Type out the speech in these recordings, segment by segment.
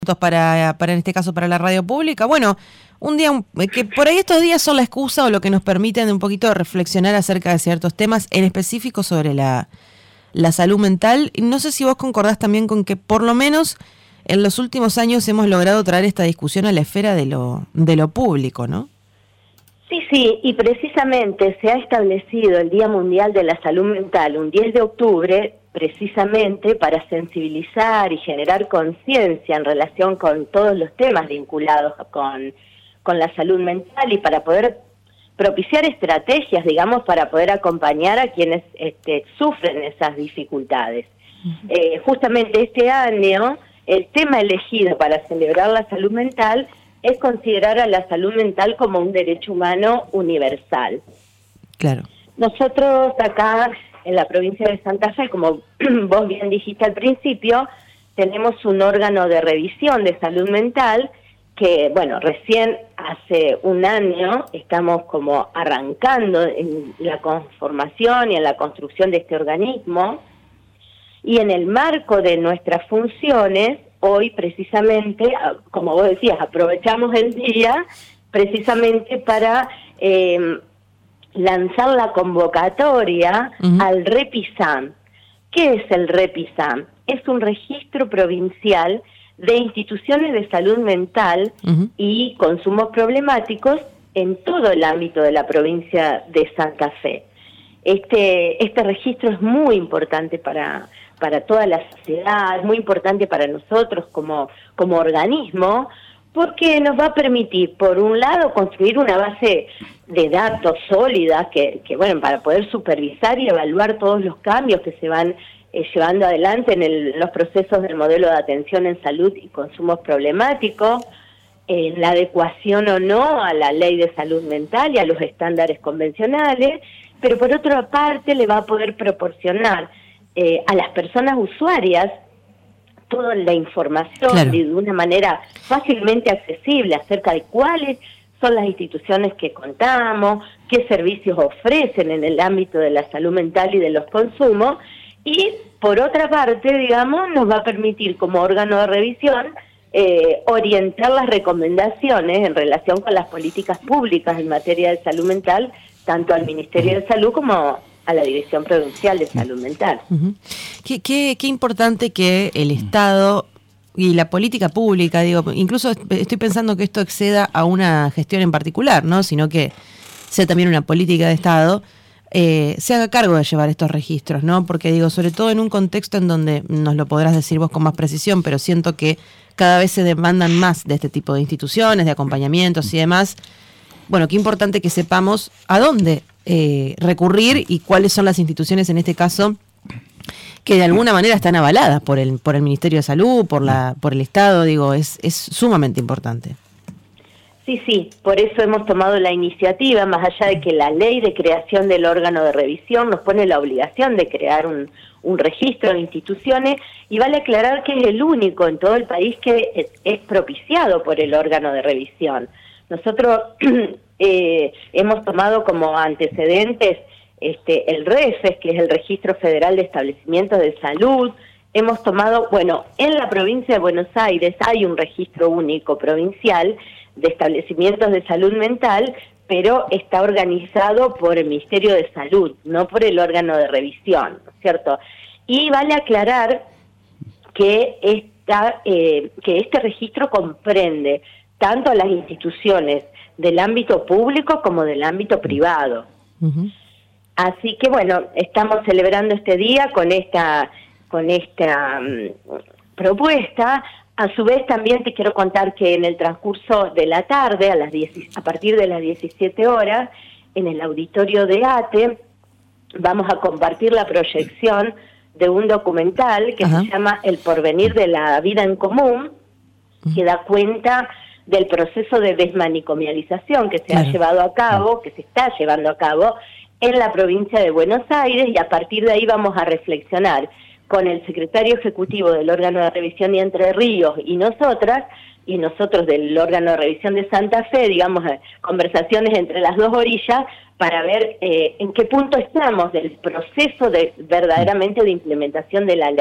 para en este caso para la radio pública. Bueno, un día que por ahí estos días son la excusa o lo que nos permiten un poquito reflexionar acerca de ciertos temas, en específico sobre la salud mental. No sé si vos concordás también con que por lo menos en los últimos años hemos logrado traer esta discusión a la esfera de lo público, ¿no? Sí, y precisamente se ha establecido el Día Mundial de la Salud Mental, un 10 de octubre, precisamente para sensibilizar y generar conciencia en relación con todos los temas vinculados con la salud mental y para poder propiciar estrategias, digamos, para poder acompañar a quienes sufren esas dificultades. Justamente este año, el tema elegido para celebrar la salud mental es considerar a la salud mental como un derecho humano universal. Claro. Nosotros acá en la provincia de Santa Fe, como vos bien dijiste al principio, tenemos un órgano de revisión de salud mental que, bueno, recién hace un año estamos como arrancando en la conformación y en la construcción de este organismo, y en el marco de nuestras funciones, hoy precisamente, como vos decías, aprovechamos el día precisamente para lanzar la convocatoria al REPISAM. ¿Qué es el REPISAM? Es un registro provincial de instituciones de salud mental y consumos problemáticos en todo el ámbito de la provincia de Santa Fe. Este registro es muy importante para toda la sociedad, es muy importante para nosotros como organismo, porque nos va a permitir, por un lado, construir una base de datos sólida que bueno, para poder supervisar y evaluar todos los cambios que se van llevando adelante en los procesos del modelo de atención en salud y consumos problemáticos, en la adecuación o no a la ley de salud mental y a los estándares convencionales, pero por otra parte le va a poder proporcionar a las personas usuarias toda la información, claro, de una manera fácilmente accesible acerca de cuáles son las instituciones que contamos, qué servicios ofrecen en el ámbito de la salud mental y de los consumos, y por otra parte, digamos, nos va a permitir como órgano de revisión orientar las recomendaciones en relación con las políticas públicas en materia de salud mental, tanto al Ministerio de Salud como a la Dirección Provincial de Salud Mental. Qué importante que el Estado y la política pública, digo, incluso estoy pensando que esto exceda a una gestión en particular, ¿no? Sino que sea también una política de Estado, se haga cargo de llevar estos registros, ¿no? Porque digo, sobre todo en un contexto en donde nos lo podrás decir vos con más precisión, pero siento que cada vez se demandan más de este tipo de instituciones, de acompañamientos y demás. Bueno, qué importante que sepamos a dónde recurrir y cuáles son las instituciones en este caso que de alguna manera están avaladas por el Ministerio de Salud, por el Estado, digo, es sumamente importante. Sí, por eso hemos tomado la iniciativa, más allá de que la ley de creación del órgano de revisión nos pone la obligación de crear un registro de instituciones, y vale aclarar que es el único en todo el país que es propiciado por el órgano de revisión. Nosotros hemos tomado como antecedentes el REFES, que es el Registro Federal de Establecimientos de Salud. Hemos tomado, bueno, en la provincia de Buenos Aires hay un registro único provincial de establecimientos de salud mental, pero está organizado por el Ministerio de Salud, no por el órgano de revisión, ¿no es cierto? Y vale aclarar que este registro comprende tanto a las instituciones del ámbito público como del ámbito privado. Así que bueno, estamos celebrando este día con esta propuesta. A su vez también te quiero contar que en el transcurso de la tarde, a partir de las 17 horas, en el auditorio de ATE, vamos a compartir la proyección de un documental que se llama El porvenir de la vida en común, que da cuenta del proceso de desmanicomialización que se ha llevado a cabo, que se está llevando a cabo en la provincia de Buenos Aires, y a partir de ahí vamos a reflexionar con el secretario ejecutivo del órgano de revisión de Entre Ríos y nosotros del órgano de revisión de Santa Fe, digamos, conversaciones entre las dos orillas para ver en qué punto estamos del proceso verdaderamente de implementación de la ley.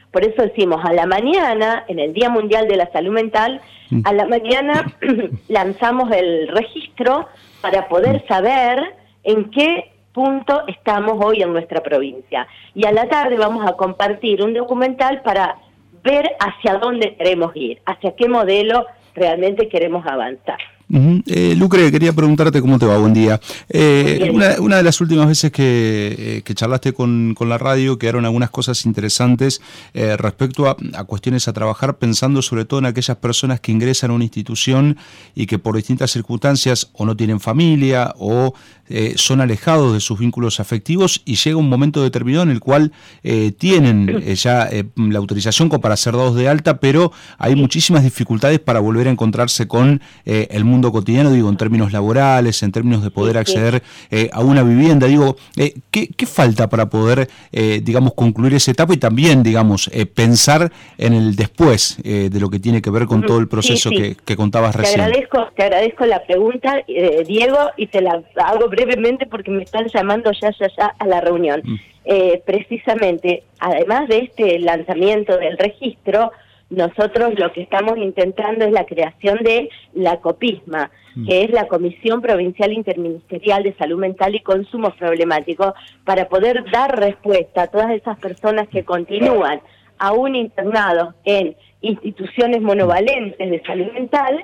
Por eso decimos, a la mañana, en el Día Mundial de la Salud Mental, a la mañana lanzamos el registro para poder saber en qué punto estamos hoy en nuestra provincia. Y a la tarde vamos a compartir un documental para ver hacia dónde queremos ir, hacia qué modelo realmente queremos avanzar. Lucre, quería preguntarte cómo te va, buen día. Una de las últimas veces que charlaste con la radio quedaron algunas cosas interesantes respecto a cuestiones a trabajar, pensando sobre todo en aquellas personas que ingresan a una institución y que por distintas circunstancias o no tienen familia o son alejados de sus vínculos afectivos y llega un momento determinado en el cual tienen ya la autorización para ser dados de alta, pero hay muchísimas dificultades para volver a encontrarse con el mundo cotidiano, digo, en términos laborales, en términos de poder acceder a una vivienda. Digo, ¿qué falta para poder, digamos, concluir esa etapa y también, digamos, pensar en el después de lo que tiene que ver con todo el proceso que contabas recién? Te agradezco la pregunta, Diego, y te la hago brevemente porque me están llamando ya a la reunión. Precisamente, además de este lanzamiento del registro, nosotros lo que estamos intentando es la creación de la COPISMA, que es la Comisión Provincial Interministerial de Salud Mental y Consumos Problemáticos, para poder dar respuesta a todas esas personas que continúan aún internados en instituciones monovalentes de salud mental,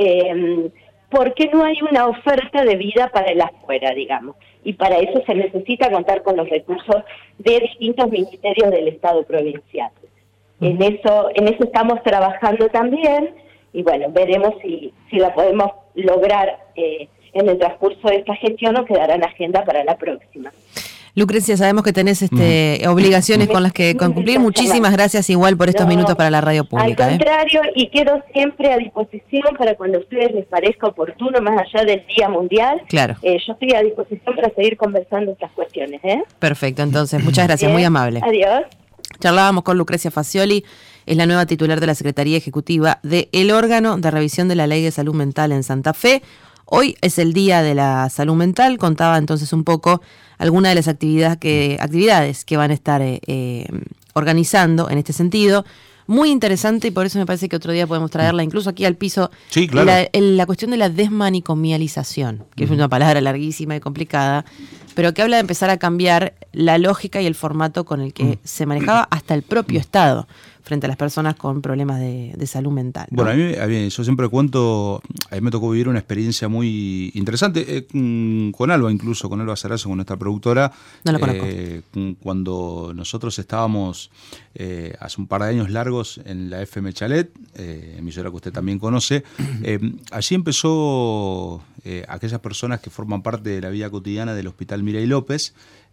porque no hay una oferta de vida para el afuera, digamos. Y para eso se necesita contar con los recursos de distintos ministerios del Estado provincial. En eso estamos trabajando también, y bueno, veremos si la podemos lograr en el transcurso de esta gestión o quedará en agenda para la próxima. Lucrecia, sabemos que tenés obligaciones con las que cumplir. Muchísimas gracias igual por estos minutos para la radio pública. Al contrario, y quedo siempre a disposición para cuando a ustedes les parezca oportuno, más allá del Día Mundial. Claro. Yo estoy a disposición para seguir conversando estas cuestiones. Perfecto, entonces, muchas gracias, muy amable. Adiós. Charlábamos con Lucrecia Facioli, es la nueva titular de la Secretaría Ejecutiva del órgano de revisión de la Ley de Salud Mental en Santa Fe. Hoy es el Día de la Salud Mental, contaba entonces un poco algunas de las actividades que van a estar organizando en este sentido. Muy interesante, y por eso me parece que otro día podemos traerla incluso aquí al piso. Sí, claro. La cuestión de la desmanicomialización, que es una palabra larguísima y complicada, pero que habla de empezar a cambiar la lógica y el formato con el que se manejaba hasta el propio Estado frente a las personas con problemas de salud mental, ¿no? Bueno, a mí yo siempre cuento, a mí me tocó vivir una experiencia muy interesante con Alba, incluso con Alba Sarazo, con nuestra productora. No la conozco. Cuando nosotros estábamos hace un par de años largos en la FM Chalet, emisora que usted también conoce, allí empezó aquellas personas que forman parte de la vida cotidiana del Hospital Miray López.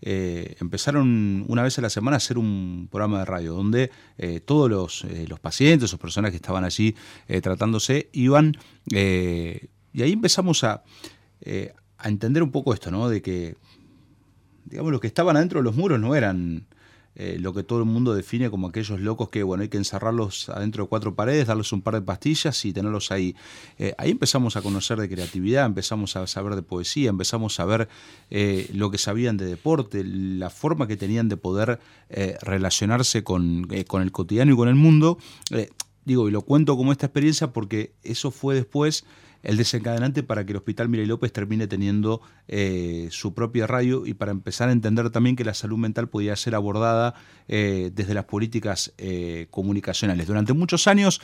Empezaron una vez a la semana a hacer un programa de radio donde todos los pacientes o personas que estaban allí tratándose iban, y ahí empezamos a entender un poco esto, ¿no? De que, digamos, los que estaban adentro de los muros no eran lo que todo el mundo define como aquellos locos que, bueno, hay que encerrarlos adentro de 4 paredes, darles un par de pastillas y tenerlos ahí. Ahí empezamos a conocer de creatividad, empezamos a saber de poesía, empezamos a ver lo que sabían de deporte, la forma que tenían de poder relacionarse con el cotidiano y con el mundo. Y lo cuento como esta experiencia porque eso fue después el desencadenante para que el Hospital Miray López termine teniendo su propia radio y para empezar a entender también que la salud mental podía ser abordada desde las políticas comunicacionales. Durante muchos años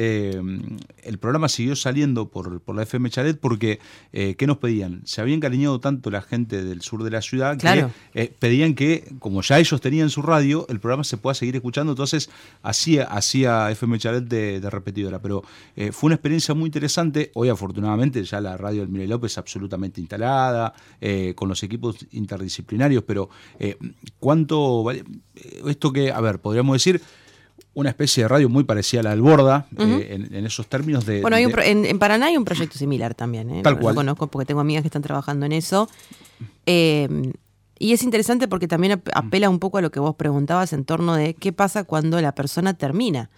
el programa siguió saliendo por la FM Chalet porque ¿qué nos pedían? Se había encariñado tanto la gente del sur de la ciudad que pedían que, como ya ellos tenían su radio, el programa se pueda seguir escuchando, entonces hacía FM Chalet de repetidora, pero fue una experiencia muy interesante. Hoy afortunadamente ya la radio del Miray López absolutamente instalada, con los equipos interdisciplinarios, pero ¿cuánto vale esto que, podríamos decir, una especie de radio muy parecida a la Alborda, en esos términos de... Bueno, en Paraná hay un proyecto similar también, Tal cual. Lo conozco porque tengo amigas que están trabajando en eso. Y es interesante porque también apela un poco a lo que vos preguntabas en torno de qué pasa cuando la persona termina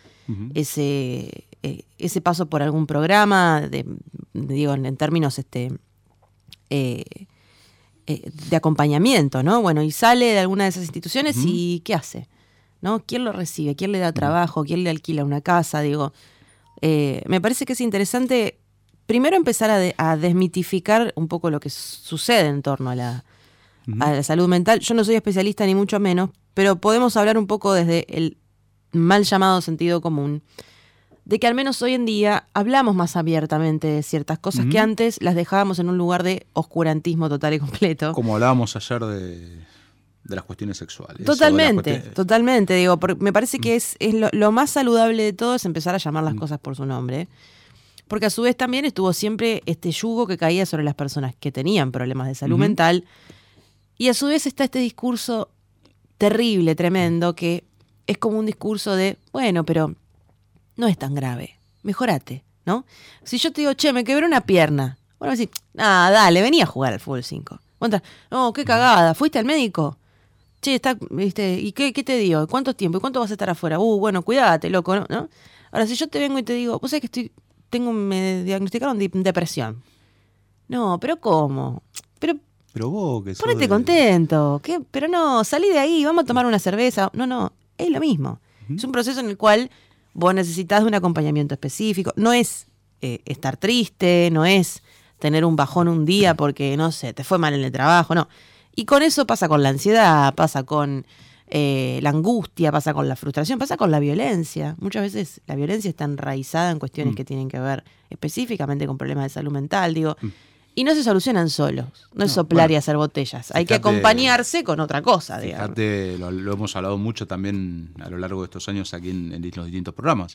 ese paso por algún programa, en términos de acompañamiento, ¿no? Bueno, y sale de alguna de esas instituciones y ¿qué hace? ¿no? ¿Quién lo recibe? ¿Quién le da trabajo? ¿Quién le alquila una casa? Digo, me parece que es interesante primero empezar a desmitificar un poco lo que sucede en torno a la salud mental. Yo no soy especialista ni mucho menos, pero podemos hablar un poco desde el mal llamado sentido común, de que al menos hoy en día hablamos más abiertamente de ciertas cosas que antes las dejábamos en un lugar de oscurantismo total y completo. Como hablábamos ayer de las cuestiones sexuales. Totalmente. Digo, me parece que es lo más saludable de todo es empezar a llamar las cosas por su nombre. Porque a su vez también estuvo siempre este yugo que caía sobre las personas que tenían problemas de salud mental. Y a su vez está este discurso terrible, tremendo, que es como un discurso de, bueno, pero no es tan grave, mejorate, ¿no? Si yo te digo, che, me quebré una pierna, bueno, decís, dale, vení a jugar al fútbol 5. No, qué cagada, ¿fuiste al médico? Che, ¿viste? ¿Y qué te dio? ¿Cuánto tiempo? ¿Y cuánto vas a estar afuera? Bueno, cuídate, loco, ¿no? Ahora, si yo te vengo y te digo, vos sabés que me diagnosticaron depresión. No, pero ¿cómo? Pero vos, que ponete contento. ¿Qué? Pero no, salí de ahí, vamos a tomar una cerveza. No, es lo mismo. Es un proceso en el cual vos necesitas de un acompañamiento específico. No es estar triste, no es tener un bajón un día porque, no sé, te fue mal en el trabajo, no. Y con eso pasa con la ansiedad, pasa con la angustia, pasa con la frustración, pasa con la violencia. Muchas veces la violencia está enraizada en cuestiones que tienen que ver específicamente con problemas de salud mental, digo. Y no se solucionan solos, no es soplar y hacer botellas. Hay que acompañarse con otra cosa, digamos. Fíjate, lo hemos hablado mucho también a lo largo de estos años aquí en los distintos programas.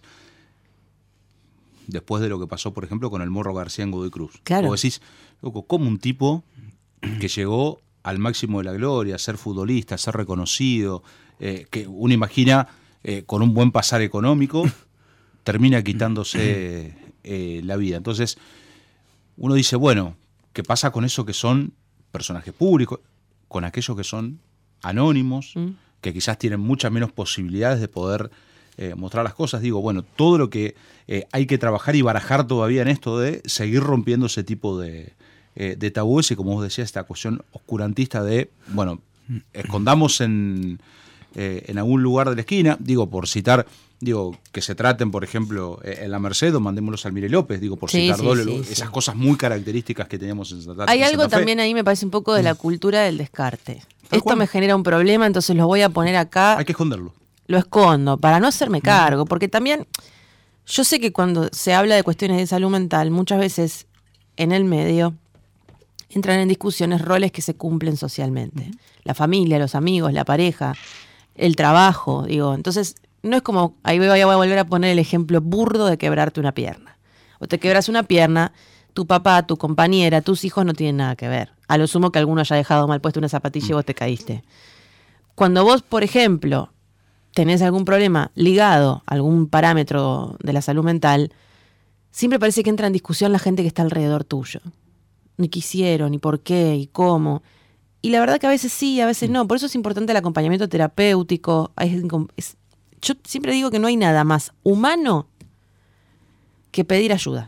Después de lo que pasó, por ejemplo, con el Morro García en Godoy Cruz. Claro. Vos decís, loco, como un tipo que llegó al máximo de la gloria, a ser futbolista, a ser reconocido, que uno imagina con un buen pasar económico, termina quitándose la vida. Entonces, uno dice, bueno, ¿qué pasa con eso que son personajes públicos, con aquellos que son anónimos, que quizás tienen muchas menos posibilidades de poder mostrar las cosas? Digo, bueno, todo lo que hay que trabajar y barajar todavía en esto de seguir rompiendo ese tipo de tabúes y, como vos decías, esta cuestión oscurantista de, bueno, escondamos en algún lugar de la esquina, digo, por citar, digo, que se traten, por ejemplo, en la Merced, o mandémoslos al Mire López, digo, por citar esas cosas muy características que teníamos en Santa Fe. Hay algo también ahí, me parece un poco de la cultura del descarte. Esto me genera un problema, entonces lo voy a poner acá. Hay que esconderlo. Lo escondo, para no hacerme cargo, porque también yo sé que cuando se habla de cuestiones de salud mental, muchas veces en el medio entran en discusiones roles que se cumplen socialmente. La familia, los amigos, la pareja, el trabajo, digo. Entonces, no es como, ahí voy a volver a poner el ejemplo burdo de quebrarte una pierna. O te quebras una pierna, tu papá, tu compañera, tus hijos no tienen nada que ver. A lo sumo que alguno haya dejado mal puesto una zapatilla y vos te caíste. Cuando vos, por ejemplo, tenés algún problema ligado a algún parámetro de la salud mental, siempre parece que entra en discusión la gente que está alrededor tuyo. Ni qué hicieron, ni por qué, y cómo. Y la verdad que a veces sí, a veces no. Por eso es importante el acompañamiento terapéutico. Yo siempre digo que no hay nada más humano que pedir ayuda.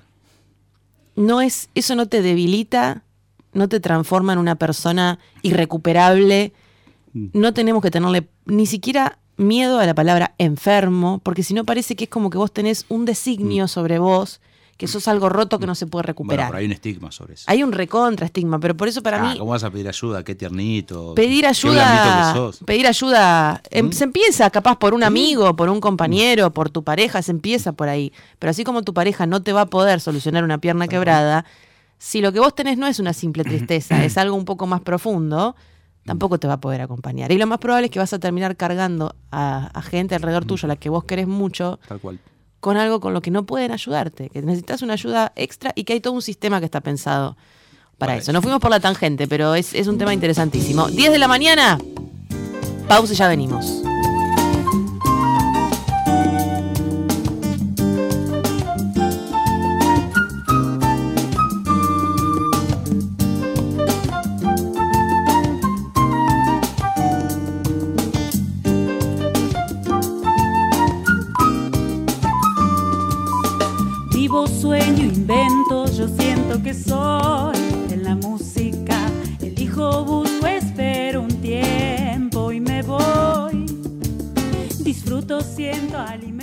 Eso no te debilita, no te transforma en una persona irrecuperable. No tenemos que tenerle ni siquiera miedo a la palabra enfermo, porque si no parece que es como que vos tenés un designio sobre vos, que sos algo roto que no se puede recuperar. Bueno, pero hay un estigma sobre eso. Hay un recontra estigma, pero por eso para mí... ¿Cómo vas a pedir ayuda? Qué tiernito. Pedir ayuda, se empieza capaz por un amigo, por un compañero, por tu pareja, se empieza por ahí. Pero así como tu pareja no te va a poder solucionar una pierna quebrada, si lo que vos tenés no es una simple tristeza, es algo un poco más profundo, tampoco te va a poder acompañar. Y lo más probable es que vas a terminar cargando a gente alrededor tuyo, a la que vos querés mucho, tal cual, con algo con lo que no pueden ayudarte, que necesitas una ayuda extra y que hay todo un sistema que está pensado para eso. Nos fuimos por la tangente, pero es un tema interesantísimo. 10 de la mañana, pausa y ya venimos. Sueño, invento, yo siento que soy en la música. Elijo, busco, espero un tiempo y me voy fruto siento alimento.